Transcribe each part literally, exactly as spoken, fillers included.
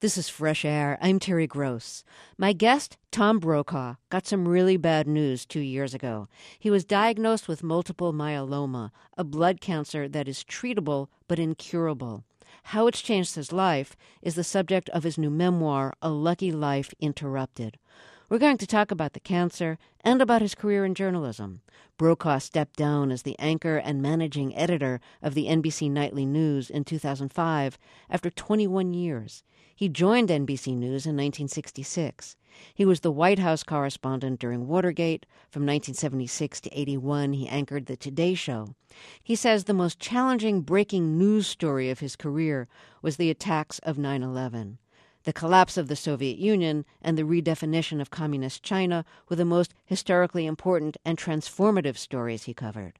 This is Fresh Air. I'm Terry Gross. My guest, Tom Brokaw, got some really bad news two years ago. He was diagnosed with multiple myeloma, a blood cancer that is treatable but incurable. How it's changed his life is the subject of his new memoir, A Lucky Life Interrupted. We're going to talk about the cancer and about his career in journalism. Brokaw stepped down as the anchor and managing editor of the N B C Nightly News in two thousand five after twenty-one years. He joined N B C News in nineteen sixty-six. He was the White House correspondent during Watergate. From nineteen seventy-six to eighty-one, he anchored The Today Show. He says the most challenging breaking news story of his career was the attacks of nine eleven. The collapse of the Soviet Union and the redefinition of communist China were the most historically important and transformative stories he covered.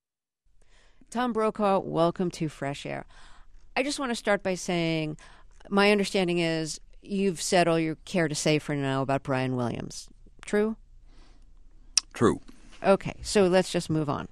Tom Brokaw, welcome to Fresh Air. I just want to start by saying my understanding is you've said all you care to say for now about Brian Williams. True? True. Okay, so let's just move on.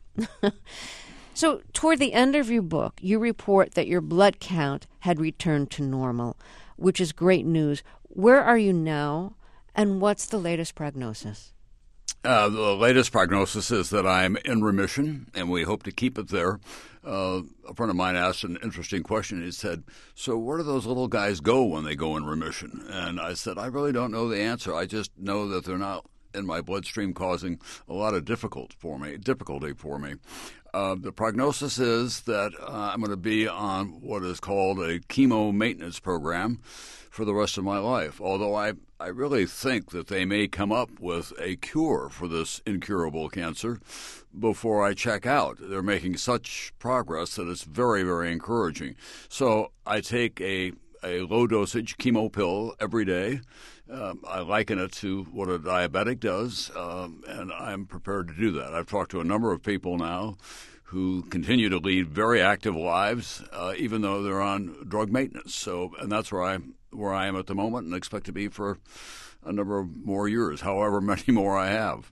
So toward the end of your book, you report that your blood count had returned to normal, which is great news. Where are you now, and what's the latest prognosis? Uh, the latest prognosis is that I'm in remission, and we hope to keep it there. Uh, a friend of mine asked an interesting question. He said, so where do those little guys go when they go in remission? And I said, I really don't know the answer. I just know that they're not in my bloodstream causing a lot of difficult for me, difficulty for me. Uh, the prognosis is that uh, I'm going to be on what is called a chemo maintenance program for the rest of my life, although I, I really think that they may come up with a cure for this incurable cancer before I check out. They're making such progress that it's very, very encouraging. So I take a, a low-dosage chemo pill every day. Um, I liken it to what a diabetic does, um, and I'm prepared to do that. I've talked to a number of people now who continue to lead very active lives, uh, even though they're on drug maintenance. So, and that's where I where I am at the moment, and expect to be for a number of more years, however many more I have.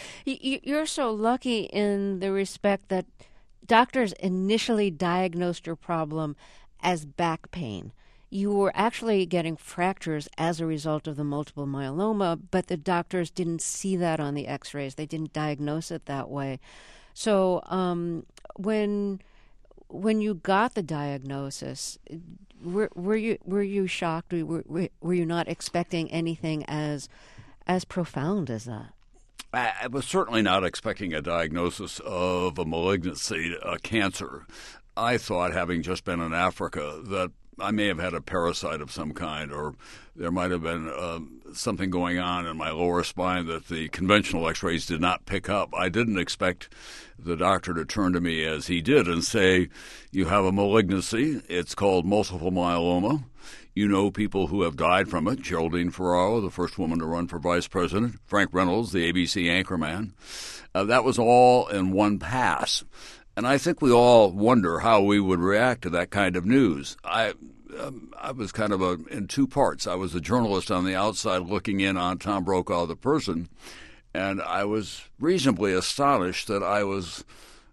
You're so lucky in the respect that doctors initially diagnosed your problem as back pain. You were actually getting fractures as a result of the multiple myeloma, but the doctors didn't see that on the x-rays. They didn't diagnose it that way. So um, when when you got the diagnosis, were, were you were you shocked? Were, were, were you not expecting anything as as profound as that? I was certainly not expecting a diagnosis of a malignancy, a cancer. I thought, having just been in Africa, that I may have had a parasite of some kind, or there might have been uh, something going on in my lower spine that the conventional x-rays did not pick up. I didn't expect the doctor to turn to me as he did and say, you have a malignancy. It's called multiple myeloma. You know people who have died from it. Geraldine Ferraro, the first woman to run for vice president. Frank Reynolds, the A B C anchorman. Uh, that was all in one pass. And I think we all wonder how we would react to that kind of news. I um, I was kind of a, in two parts. I was a journalist on the outside looking in on Tom Brokaw, the person, and I was reasonably astonished that I was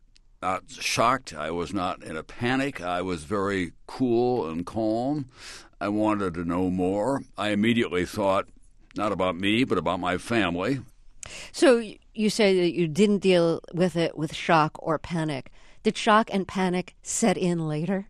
not shocked. I was not in a panic. I was very cool and calm. I wanted to know more. I immediately thought not about me, but about my family. So you say that you didn't deal with it with shock or panic. Did shock and panic set in later?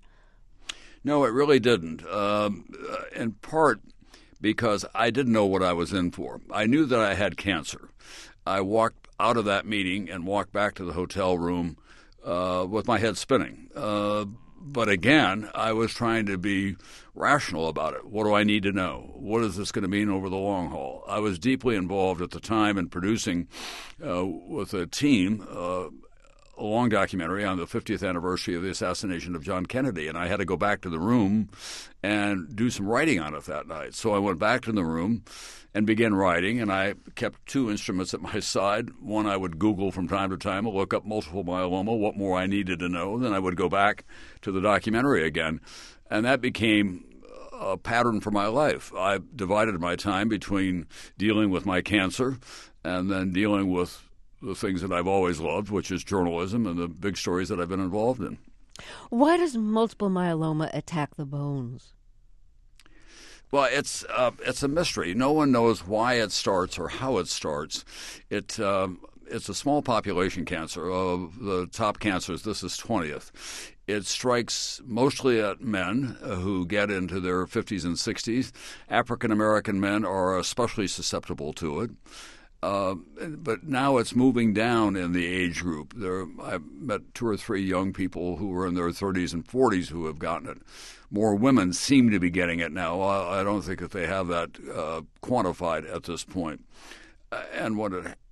No, it really didn't, um, in part because I didn't know what I was in for. I knew that I had cancer. I walked out of that meeting and walked back to the hotel room uh, with my head spinning. Uh, but again, I was trying to be rational about it. What do I need to know? What is this going to mean over the long haul? I was deeply involved at the time in producing uh, with a team uh, a long documentary on the fiftieth anniversary of the assassination of John Kennedy, and I had to go back to the room and do some writing on it that night. So I went back to the room and began writing, and I kept two instruments at my side. One I would Google from time to time, look up multiple myeloma, what more I needed to know. Then I would go back to the documentary again, and that became a pattern for my life. I divided my time between dealing with my cancer and then dealing with the things that I've always loved, which is journalism and the big stories that I've been involved in. Why does multiple myeloma attack the bones? Well, it's uh, it's a mystery. No one knows why it starts or how it starts. It um, it's a small population cancer. Of the top cancers, this is twentieth. It strikes mostly at men uh, who get into their fifties and sixties. African American men are especially susceptible to it. Uh, but now it's moving down in the age group. There, I've met two or three young people who were in their thirties and forties who have gotten it. More women seem to be getting it now. I, I don't think that they have that uh, quantified at this point. Uh, and what it, uh,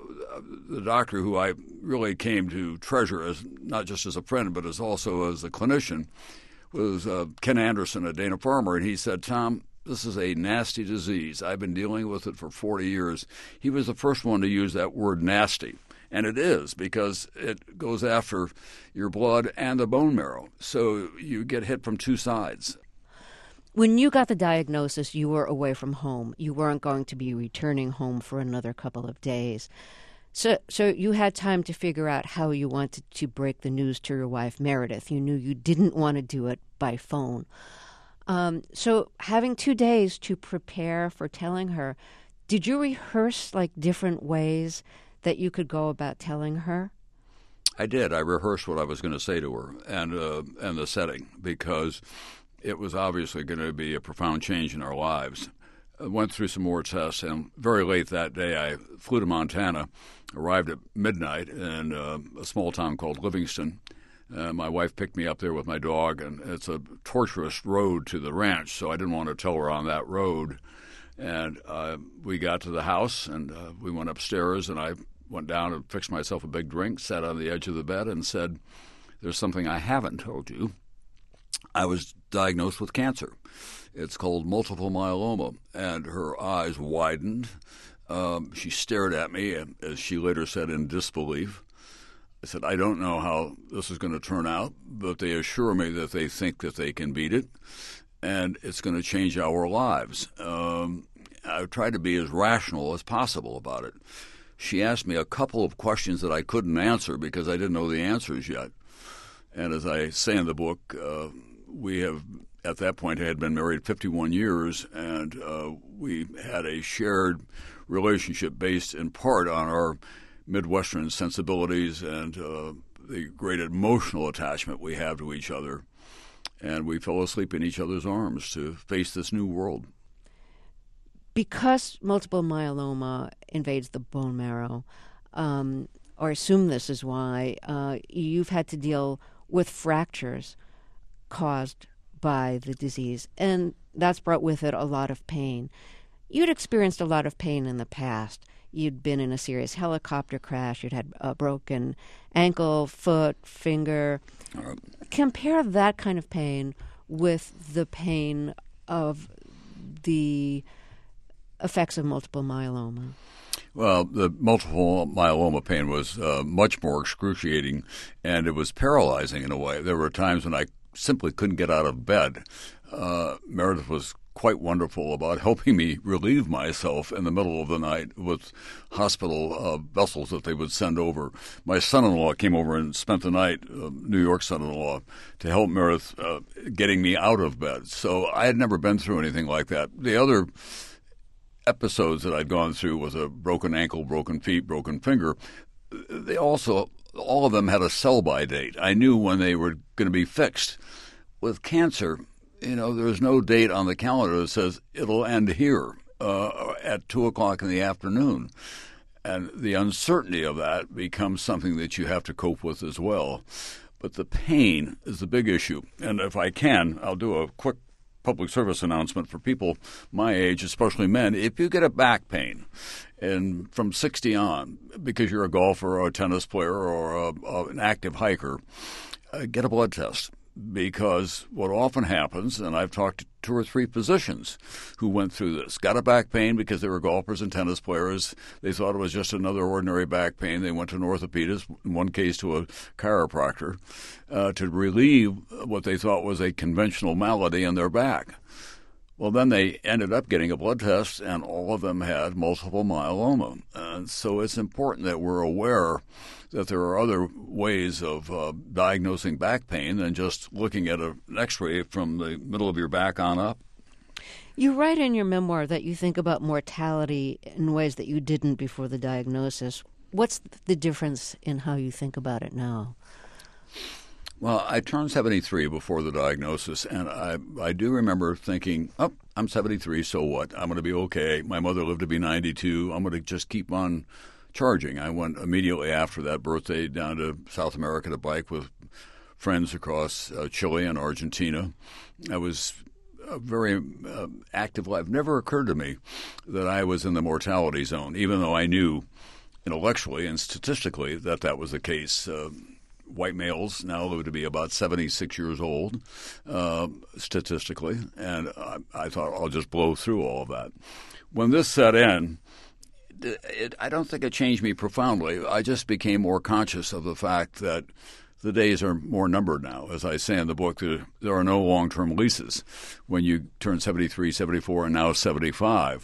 the doctor who I really came to treasure as not just as a friend but as also as a clinician was uh, Ken Anderson at Dana-Farber, and he said, "Tom, this is a nasty disease. I've been dealing with it for forty years. He was the first one to use that word nasty. And it is, because it goes after your blood and the bone marrow. So you get hit from two sides. When you got the diagnosis, you were away from home. You weren't going to be returning home for another couple of days. So so you had time to figure out how you wanted to break the news to your wife, Meredith. You knew you didn't want to do it by phone. Um, so having two days to prepare for telling her, did you rehearse like different ways that you could go about telling her? I did. I rehearsed what I was going to say to her and uh, and the setting, because it was obviously going to be a profound change in our lives. I went through some more tests, and very late that day I flew to Montana, arrived at midnight in uh, a small town called Livingston. Uh, my wife picked me up there with my dog, and it's a tortuous road to the ranch, so I didn't want to tell her on that road. And uh, we got to the house, and uh, we went upstairs, and I went down and fixed myself a big drink, sat on the edge of the bed, and said, "There's something I haven't told you. I was diagnosed with cancer. It's called multiple myeloma." And her eyes widened. Um, she stared at me, and as she later said, in disbelief. I said, "I don't know how this is going to turn out, but they assure me that they think that they can beat it, and it's going to change our lives." Um, I tried to be as rational as possible about it. She asked me a couple of questions that I couldn't answer because I didn't know the answers yet. And as I say in the book, uh, we have, at that point, had been married fifty-one years, and uh, we had a shared relationship based in part on our Midwestern sensibilities and uh, the great emotional attachment we have to each other. And we fell asleep in each other's arms to face this new world. Because multiple myeloma invades the bone marrow, um, or I assume this is why, uh, you've had to deal with fractures caused by the disease, and that's brought with it a lot of pain. You'd experienced a lot of pain in the past. You'd been in a serious helicopter crash. You'd had a broken ankle, foot, finger. Uh, Compare that kind of pain with the pain of the effects of multiple myeloma. Well, the multiple myeloma pain was uh, much more excruciating, and it was paralyzing in a way. There were times when I simply couldn't get out of bed. Uh, Meredith was quite wonderful about helping me relieve myself in the middle of the night with hospital uh, vessels that they would send over. My son-in-law came over and spent the night, uh, New York son-in-law, to help Meredith uh, getting me out of bed. So I had never been through anything like that. The other episodes that I'd gone through with a broken ankle, broken feet, broken finger, they also, all of them had a sell-by date. I knew when they were going to be fixed. With cancer, you know, there's no date on the calendar that says it'll end here uh, at two o'clock in the afternoon. And the uncertainty of that becomes something that you have to cope with as well. But the pain is the big issue. And if I can, I'll do a quick public service announcement for people my age, especially men. If you get a back pain and from sixty on, because you're a golfer or a tennis player or a, a, an active hiker, uh, get a blood test. Because what often happens, and I've talked to two or three physicians who went through this, got a back pain because they were golfers and tennis players. They thought it was just another ordinary back pain. They went to an orthopedist, in one case to a chiropractor, uh, to relieve what they thought was a conventional malady in their back. Well, then they ended up getting a blood test, and all of them had multiple myeloma. And so it's important that we're aware that there are other ways of uh, diagnosing back pain than just looking at a, an x-ray from the middle of your back on up. You write in your memoir that you think about mortality in ways that you didn't before the diagnosis. What's the difference in how you think about it now? Well, I turned seventy-three before the diagnosis, and I I do remember thinking, oh, I'm seventy-three, so what? I'm going to be okay. My mother lived to be ninety-two. I'm going to just keep on charging. I went immediately after that birthday down to South America to bike with friends across uh, Chile and Argentina. I was a very uh, active life. Never occurred to me that I was in the mortality zone, even though I knew intellectually and statistically that that was the case. Uh, white males now live to be about seventy-six years old, uh, statistically, and I, I thought I'll just blow through all of that. When this set in, it, I don't think it changed me profoundly. I just became more conscious of the fact that the days are more numbered now. As I say in the book, there, there are no long-term leases when you turn seventy-three, seventy-four, and now seventy-five.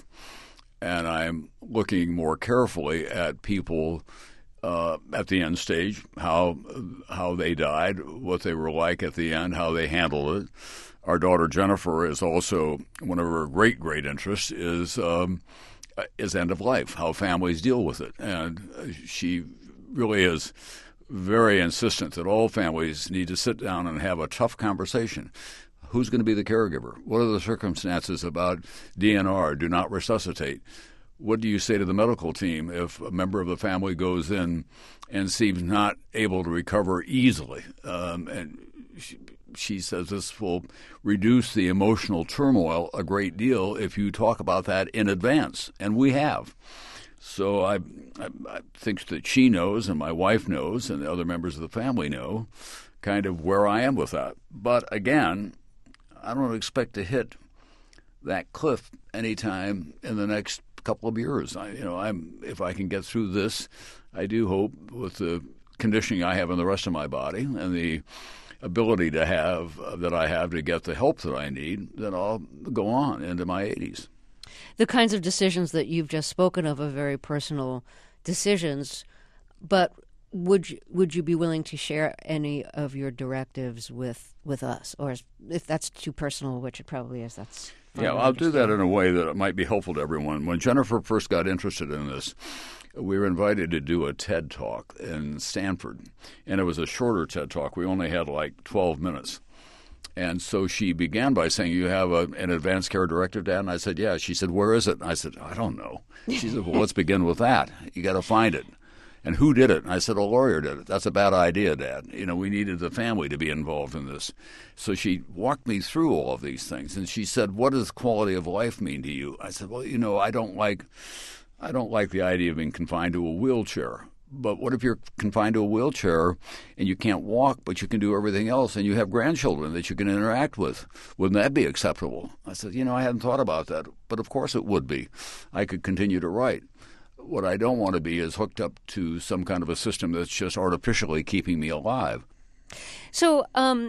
And I'm looking more carefully at people uh, at the end stage, how how they died, what they were like at the end, how they handled it. Our daughter Jennifer is also, one of her great, great interests is um, is end of life, how families deal with it. And she really is very insistent that all families need to sit down and have a tough conversation. Who's going to be the caregiver? What are the circumstances about D N R, do not resuscitate? What do you say to the medical team if a member of the family goes in and seems not able to recover easily? Um, and she, she says this will reduce the emotional turmoil a great deal if you talk about that in advance, and we have. So I, I, I think that she knows, and my wife knows, and the other members of the family know, kind of where I am with that. But again, I don't expect to hit that cliff anytime in the next couple of years. I, you know, I'm if I can get through this, I do hope with the conditioning I have in the rest of my body and the ability to have uh, that I have to get the help that I need, then I'll go on into my eighties. The kinds of decisions that you've just spoken of are very personal decisions, but would you, would you be willing to share any of your directives with, with us? Or if that's too personal, which it probably is, that's fine. Yeah, I'll do that in a way that it might be helpful to everyone. When Jennifer first got interested in this, we were invited to do a TED Talk in Stanford, and it was a shorter TED Talk. We only had like twelve minutes. And so she began by saying, you have a, an advanced care directive, Dad? And I said, yeah. She said, where is it? And I said, I don't know. She said, well, let's begin with that. You got to find it. And who did it? And I said, a lawyer did it. That's a bad idea, Dad. You know, we needed the family to be involved in this. So she walked me through all of these things. And she said, what does quality of life mean to you? I said, well, you know, I don't like, I don't like the idea of being confined to a wheelchair. But what if you're confined to a wheelchair and you can't walk, but you can do everything else, and you have grandchildren that you can interact with? Wouldn't that be acceptable? I said, you know, I hadn't thought about that, but of course it would be. I could continue to write. What I don't want to be is hooked up to some kind of a system that's just artificially keeping me alive. So um,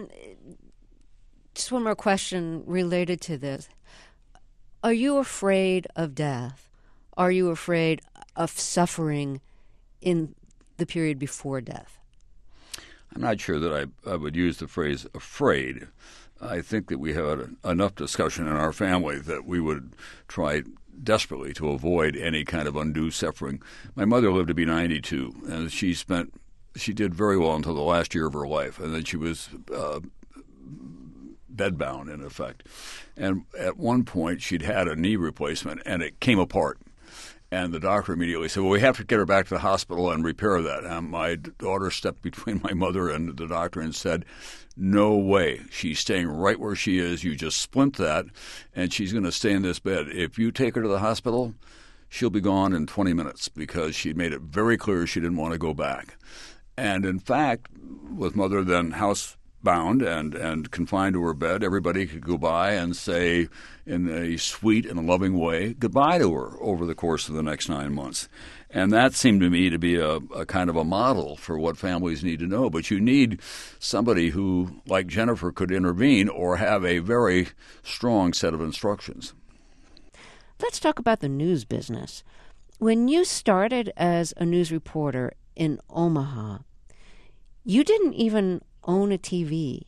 just one more question related to this. Are you afraid of death? Are you afraid of suffering in the period before death? I'm not sure that I, I would use the phrase afraid. I think that we had enough discussion in our family that we would try desperately to avoid any kind of undue suffering. My mother lived to be ninety-two, and she spent she did very well until the last year of her life, and then she was uh, bedbound in effect. And at one point, she'd had a knee replacement, and it came apart. And the doctor immediately said, well, we have to get her back to the hospital and repair that. And my daughter stepped between my mother and the doctor and said, no way. She's staying right where she is. You just splint that, and she's going to stay in this bed. If you take her to the hospital, she'll be gone in twenty minutes, because she made it very clear she didn't want to go back. And in fact, with Mother then housebound and, and confined to her bed, everybody could go by and say in a sweet and loving way goodbye to her over the course of the next nine months. And that seemed to me to be a, a kind of a model for what families need to know. But you need somebody who, like Jennifer, could intervene or have a very strong set of instructions. Let's talk about the news business. When you started as a news reporter in Omaha, you didn't even own a T V.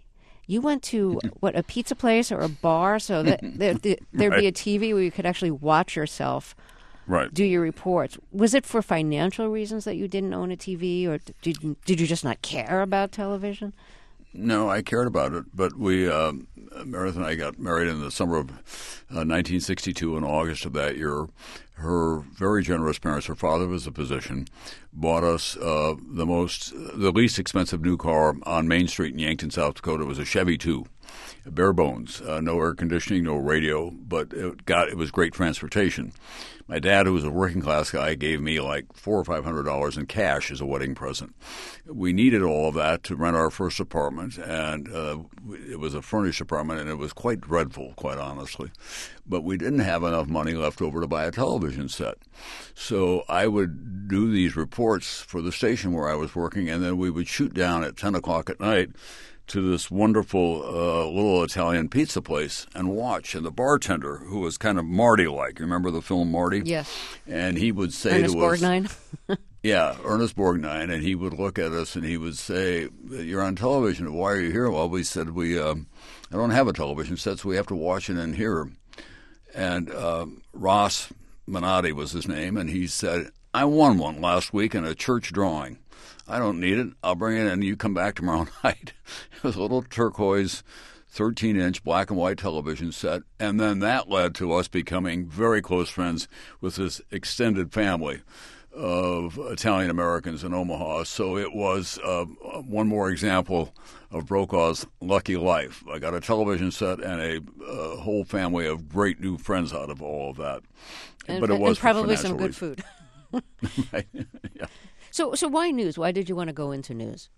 you went to, what, a pizza place or a bar? So that there, there, there'd Right. be a T V where you could actually watch yourself Right. do your reports. Was it for financial reasons that you didn't own a T V, or did, did you just not care about television? No, I cared about it, but we, uh, Meredith and I got married in the summer of uh, nineteen sixty-two. In August of that year, her very generous parents, her father was a physician, bought us uh, the most, the least expensive new car on Main Street in Yankton, South Dakota. It was a Chevy two, bare bones, uh, no air conditioning, no radio, but it got it was great transportation. My dad, who was a working class guy, gave me like four or five hundred dollars in cash as a wedding present. We needed all of that to rent our first apartment, and uh, it was a furnished apartment, and it was quite dreadful, quite honestly. But we didn't have enough money left over to buy a television set, so I would do these reports for the station where I was working, and then we would shoot down at ten o'clock at night to this wonderful uh, little Italian pizza place and watch. And the bartender, who was kind of Marty-like, you remember the film Marty? Yes. And he would say Ernest to us, Borgnine? yeah, Ernest Borgnine, and he would look at us and he would say, "You're on television. Why are you here?" Well, we said, "We, um, I don't have a television set, so we have to watch it in here." And uh, Ross Minotti was his name, and he said, "I won one last week in a church drawing. I don't need it. I'll bring it in and you come back tomorrow night." It was a little turquoise thirteen-inch black and white television set, and then that led to us becoming very close friends with this extended family of Italian Americans in Omaha. So it was uh, one more example of Brokaw's lucky life. I got a television set and a uh, whole family of great new friends out of all of that. And, but it was and probably for some good reasons. food. Right. Yeah. So, so why news? Why did you want to go into news?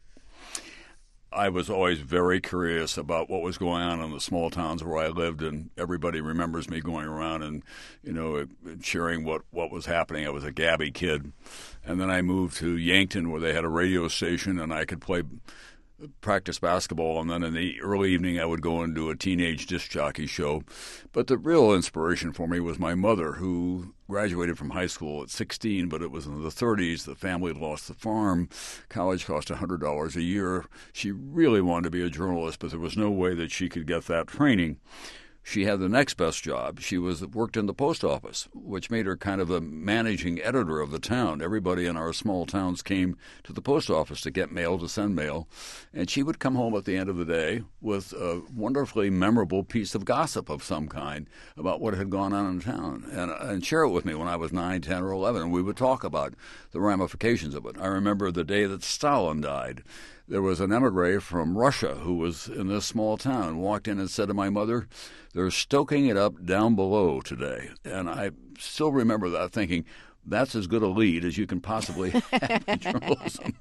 I was always very curious about what was going on in the small towns where I lived, and everybody remembers me going around and, you know, cheering what, what was happening. I was a gabby kid. And then I moved to Yankton, where they had a radio station, and I could play practice basketball, and then in the early evening I would go and do a teenage disc jockey show. But the real inspiration for me was my mother, who graduated from high school at sixteen, but it was in the thirties. The family had lost the farm. College cost one hundred dollars a year. She really wanted to be a journalist, but there was no way that she could get that training. She had the next best job. She was worked in the post office, which made her kind of a managing editor of the town. Everybody in our small towns came to the post office to get mail, to send mail. And she would come home at the end of the day with a wonderfully memorable piece of gossip of some kind about what had gone on in town and, and share it with me when I was nine, ten, or eleven. And we would talk about the ramifications of it. I remember the day that Stalin died. There was an emigre from Russia who was in this small town, walked in and said to my mother, "They're stoking it up down below today." And I still remember that, thinking, that's as good a lead as you can possibly have in journalism.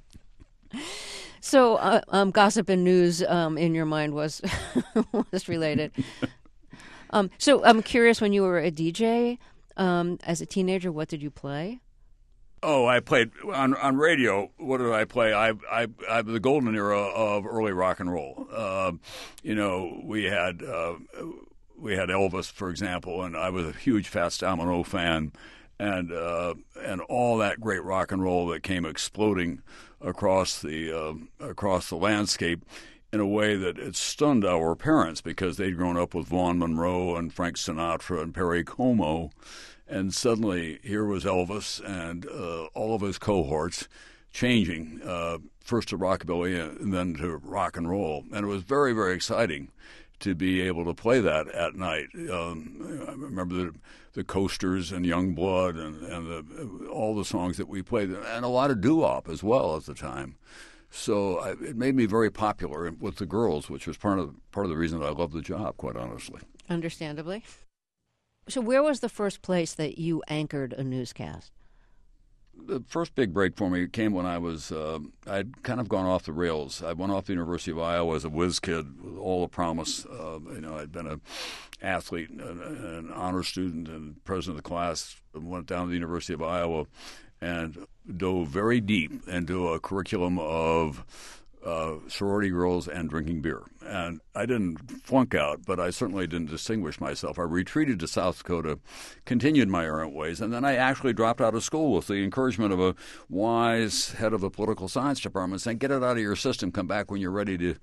So uh, um, gossip and news um, in your mind was was related. um, so I'm curious, when you were a D J um, as a teenager, what did you play? Oh, I played on on radio. What did I play? I I I the golden era of early rock and roll. Uh, you know, we had uh, we had Elvis, for example, and I was a huge Fats Domino fan, and uh, and all that great rock and roll that came exploding across the uh, across the landscape in a way that it stunned our parents, because they'd grown up with Vaughn Monroe and Frank Sinatra and Perry Como. And suddenly, here was Elvis and uh, all of his cohorts changing, uh, first to rockabilly and then to rock and roll. And it was very, very exciting to be able to play that at night. Um, I remember the, the Coasters and Young Blood and, and the, all the songs that we played, and a lot of doo-wop as well at the time. So I, it made me very popular with the girls, which was part of, part of the reason that I loved the job, quite honestly. Understandably. So where was the first place that you anchored a newscast? The first big break for me came when I was, uh, I'd kind of gone off the rails. I went off the University of Iowa as a whiz kid with all the promise. Uh, you know, I'd been an athlete, an, an honor student, and president of the class. Went down to the University of Iowa and dove very deep into a curriculum of Uh, sorority girls and drinking beer. And I didn't flunk out, but I certainly didn't distinguish myself. I retreated to South Dakota, continued my errant ways, and then I actually dropped out of school with the encouragement of a wise head of the political science department saying, "Get it out of your system, come back when you're ready to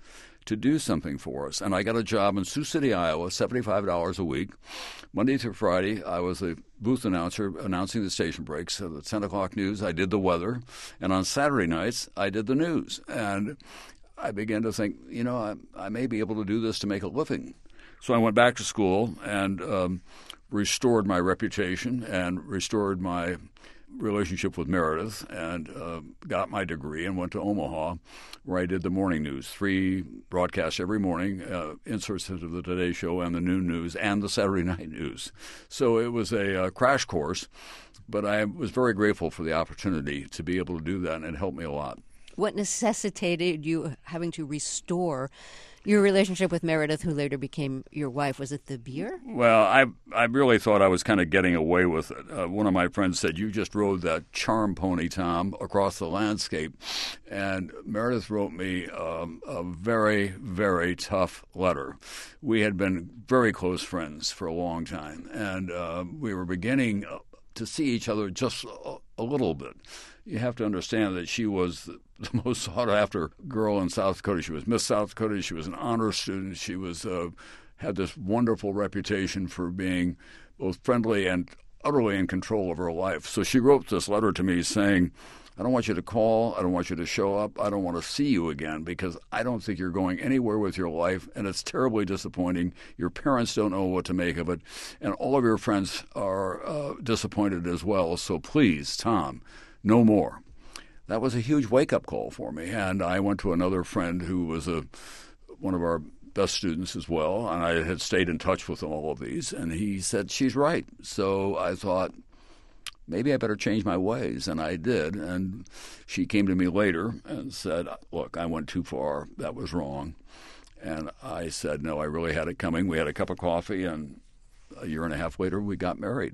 to do something for us. And I got a job in Sioux City, Iowa, seventy-five dollars a week. Monday through Friday, I was a booth announcer announcing the station breaks. So the ten o'clock news, I did the weather. And on Saturday nights, I did the news. And I began to think, you know, I, I may be able to do this to make a living. So I went back to school and um, restored my reputation and restored my relationship with Meredith, and uh, got my degree and went to Omaha, where I did the morning news, three broadcasts every morning, uh, inserts into the Today Show and the noon news and the Saturday night news. So it was a uh, crash course, but I was very grateful for the opportunity to be able to do that, and it helped me a lot. What necessitated you having to restore your relationship with Meredith, who later became your wife? Was it the beer? Well, I I really thought I was kind of getting away with it. Uh, one of my friends said, "You just rode that charm pony, Tom, across the landscape." And Meredith wrote me um, a very, very tough letter. We had been very close friends for a long time, and uh, we were beginning to see each other just a, a little bit. You have to understand that she was the, the most sought-after girl in South Dakota. She was Miss South Dakota. She was an honor student. She was uh, had this wonderful reputation for being both friendly and utterly in control of her life. So she wrote this letter to me saying, I don't want you to call. I don't want you to show up. I don't want to see you again because I don't think you're going anywhere with your life, and it's terribly disappointing. Your parents don't know what to make of it, and all of your friends are uh, disappointed as well. So please, Tom, no more. That was a huge wake-up call for me, and I went to another friend who was a one of our best students as well, and I had stayed in touch with all of these, and he said, she's right. So I thought, maybe I better change my ways, and I did. And she came to me later and said, look, I went too far. That was wrong. And I said, no, I really had it coming. We had a cup of coffee, and a year and a half later, we got married.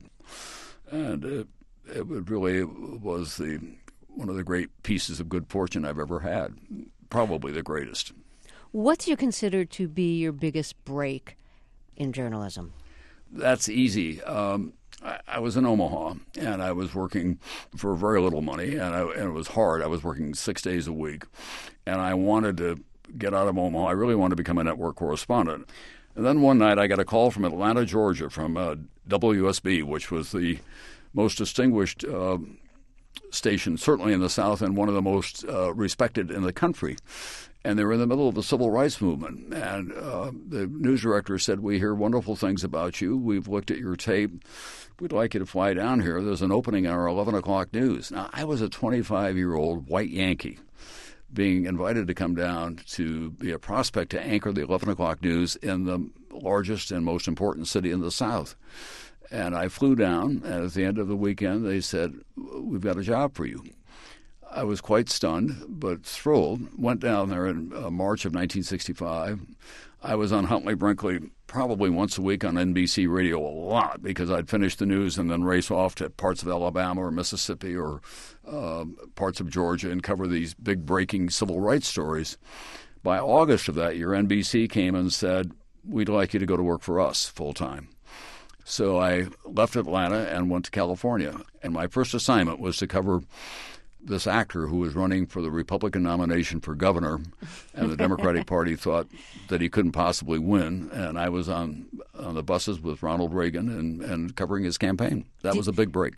And it, it really was the one of the great pieces of good fortune I've ever had, probably the greatest. What do you consider to be your biggest break in journalism? That's easy. Um, I, I was in Omaha, and I was working for very little money, and, I, and it was hard. I was working six days a week, and I wanted to get out of Omaha. I really wanted to become a network correspondent. And then one night I got a call from Atlanta, Georgia, from uh, W S B, which was the most distinguished uh, station, certainly in the South, and one of the most uh, respected in the country. And they were in the middle of the civil rights movement. And uh, the news director said, we hear wonderful things about you. We've looked at your tape. We'd like you to fly down here. There's an opening in our eleven o'clock news. Now, I was a twenty-five-year-old white Yankee being invited to come down to be a prospect to anchor the eleven o'clock news in the largest and most important city in the South. And I flew down, and at the end of the weekend, they said, we've got a job for you. I was quite stunned, but thrilled. Went down there in uh, March of nineteen sixty-five. I was on Huntley Brinkley probably once a week on N B C Radio a lot because I'd finish the news and then race off to parts of Alabama or Mississippi or uh, parts of Georgia and cover these big breaking civil rights stories. By August of that year, N B C came and said, we'd like you to go to work for us full time. So I left Atlanta and went to California. And my first assignment was to cover this actor who was running for the Republican nomination for governor, and the Democratic Party thought that he couldn't possibly win. And I was on on the buses with Ronald Reagan and, and covering his campaign. That was a big break.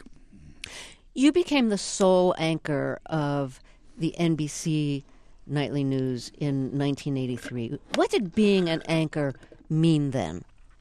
You became the sole anchor of the N B C Nightly News in nineteen eighty-three. What did being an anchor mean then?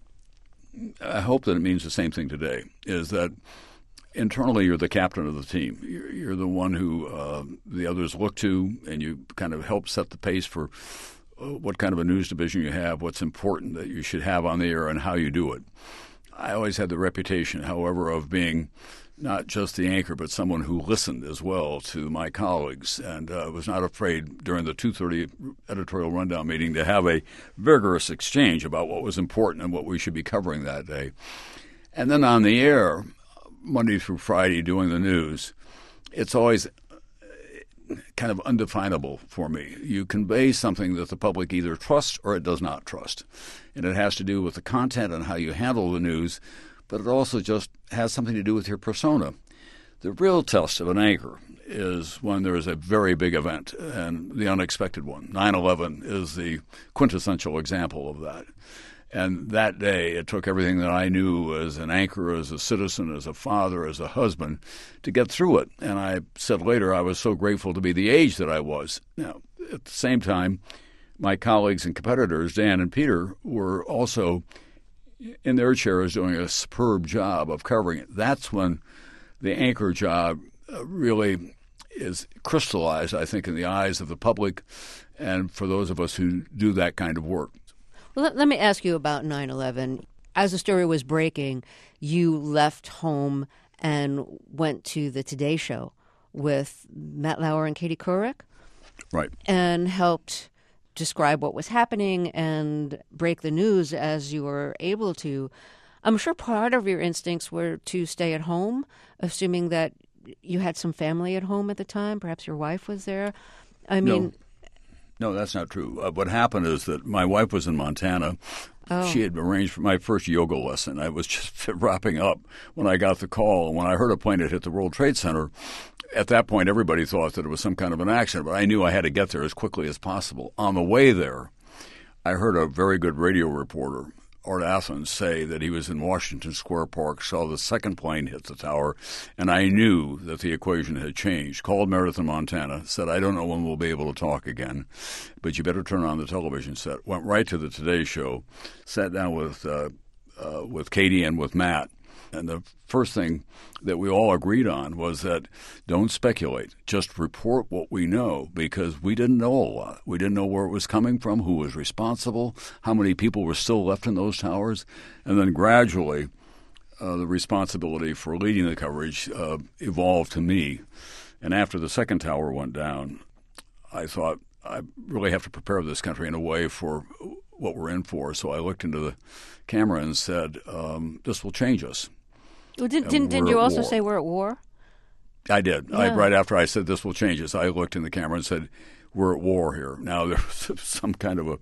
I hope that it means the same thing today, is that internally you're the captain of the team. You're, you're the one who uh, the others look to, and you kind of help set the pace for uh, what kind of a news division you have, what's important that you should have on the air, and how you do it. I always had the reputation, however, of being not just the anchor, but someone who listened as well to my colleagues, and uh, was not afraid during the two thirty editorial rundown meeting to have a vigorous exchange about what was important and what we should be covering that day. And then on the air, Monday through Friday, doing the news, it's always kind of undefinable for me. You convey something that the public either trusts or it does not trust. And it has to do with the content and how you handle the news, but it also just has something to do with your persona. The real test of an anchor is when there is a very big event and the unexpected one. nine eleven is the quintessential example of that. And that day, it took everything that I knew as an anchor, as a citizen, as a father, as a husband, to get through it. And I said later I was so grateful to be the age that I was. Now, at the same time, my colleagues and competitors, Dan and Peter, were also in their chairs doing a superb job of covering it. That's when the anchor job really is crystallized, I think, in the eyes of the public and for those of us who do that kind of work. Well, let, let me ask you about nine eleven. As the story was breaking, you left home and went to the Today Show with Matt Lauer and Katie Couric. Right. And helped describe what was happening and break the news as you were able to. I'm sure part of your instincts were to stay at home, assuming that you had some family at home at the time. Perhaps your wife was there. I mean... No. No, that's not true. Uh, what happened is that my wife was in Montana. Oh. She had arranged for my first yoga lesson. I was just wrapping up when I got the call. And when I heard a plane had hit the World Trade Center, at that point everybody thought that it was some kind of an accident. But I knew I had to get there as quickly as possible. On the way there, I heard a very good radio reporter, Art Athens, say that he was in Washington Square Park, saw the second plane hit the tower, and I knew that the equation had changed. Called Meredith in Montana, said, I don't know when we'll be able to talk again, but you better turn on the television set. Went right to the Today Show, sat down with uh, uh, with Katie and with Matt, and the first thing that we all agreed on was that don't speculate. Just report what we know, because we didn't know a lot. We didn't know where it was coming from, who was responsible, how many people were still left in those towers. And then gradually, uh, the responsibility for leading the coverage uh, evolved to me. And after the second tower went down, I thought, I really have to prepare this country in a way for what we're in for. So I looked into the camera and said, um, this will change us. Well, didn't, didn't, didn't you also war. say we're at war? I did. Yeah. I, right after I said this will change us, I looked in the camera and said, we're at war here. Now, there was some kind of a,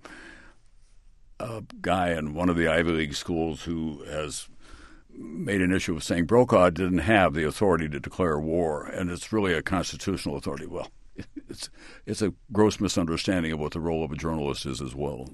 a guy in one of the Ivy League schools who has made an issue of saying Brokaw didn't have the authority to declare war, and it's really a constitutional authority. Well, it's it's a gross misunderstanding of what the role of a journalist is as well.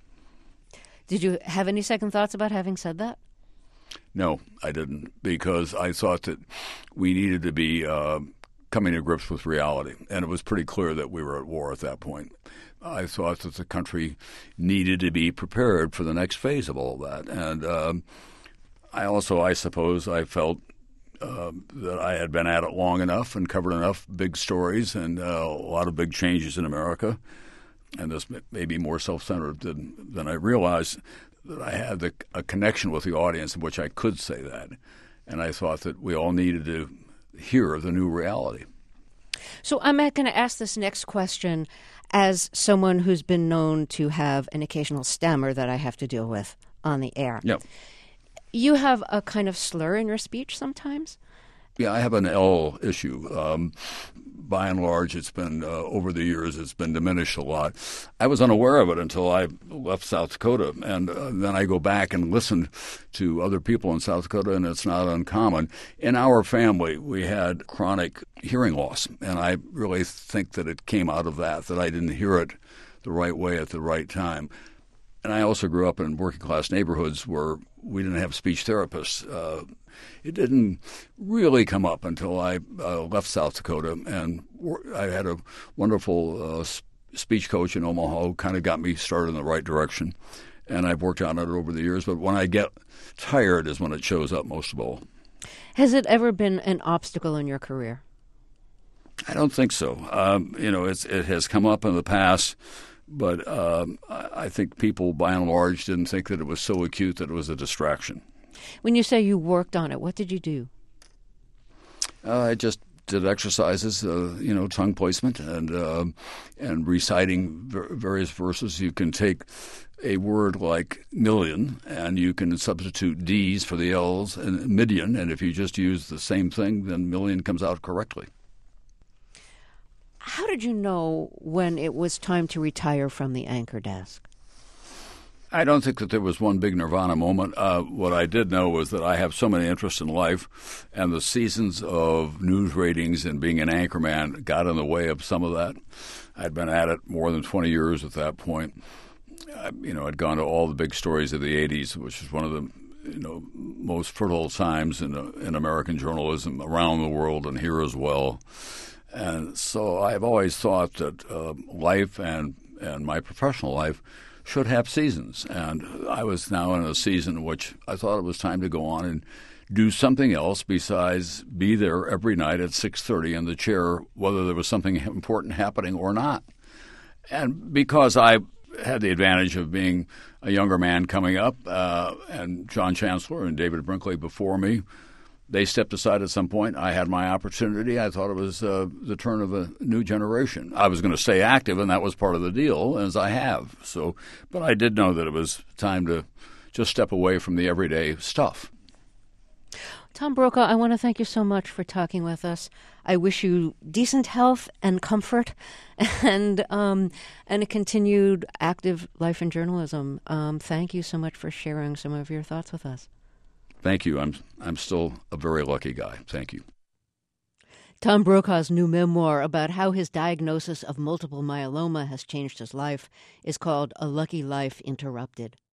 Did you have any second thoughts about having said that? No, I didn't, because I thought that we needed to be uh, coming to grips with reality, and it was pretty clear that we were at war at that point. I thought that the country needed to be prepared for the next phase of all that, and um, I also, I suppose, I felt uh, that I had been at it long enough and covered enough big stories and uh, a lot of big changes in America, and this may be more self-centered than, than I realized, that I had the, a connection with the audience in which I could say that. And I thought that we all needed to hear the new reality. So I'm going to ask this next question as someone who's been known to have an occasional stammer that I have to deal with on the air. Yep. You have a kind of slur in your speech sometimes? Yeah, I have an L issue. Um, by and large, it's been, uh, over the years, it's been diminished a lot. I was unaware of it until I left South Dakota, and uh, then I go back and listen to other people in South Dakota, and it's not uncommon. In our family, we had chronic hearing loss, and I really think that it came out of that, that I didn't hear it the right way at the right time. And I also grew up in working-class neighborhoods where we didn't have speech therapists. Uh, it didn't really come up until I uh, left South Dakota, and I had a wonderful uh, speech coach in Omaha who kind of got me started in the right direction, and I've worked on it over the years. But when I get tired is when it shows up most of all. Has it ever been an obstacle in your career? I don't think so. Um, you know, it's, it has come up in the past. But um, I think people, by and large, didn't think that it was so acute that it was a distraction. When you say you worked on it, what did you do? Uh, I just did exercises, uh, you know, tongue placement and uh, and reciting ver- various verses. You can take a word like million and you can substitute D's for the L's and million, and if you just use the same thing, then million comes out correctly. How did you know when it was time to retire from the anchor desk? I don't think that there was one big nirvana moment. Uh, what I did know was that I have so many interests in life, and the seasons of news ratings and being an anchorman got in the way of some of that. I'd been at it more than twenty years at that point. I, you know, I'd gone to all the big stories of the eighties, which is one of the you know most fertile times in uh, in American journalism around the world and here as well. And so I've always thought that uh, life and and my professional life should have seasons. And I was now in a season in which I thought it was time to go on and do something else besides be there every night at six thirty in the chair, whether there was something important happening or not. And because I had the advantage of being a younger man coming up, uh, and John Chancellor and David Brinkley before me, they stepped aside at some point. I had my opportunity. I thought it was uh, the turn of a new generation. I was going to stay active, and that was part of the deal, as I have. So, but I did know that it was time to just step away from the everyday stuff. Tom Brokaw, I want to thank you so much for talking with us. I wish you decent health and comfort, and um, and a continued active life in journalism. Um, thank you so much for sharing some of your thoughts with us. Thank you. I'm I'm still a very lucky guy. Thank you. Tom Brokaw's new memoir about how his diagnosis of multiple myeloma has changed his life is called A Lucky Life Interrupted.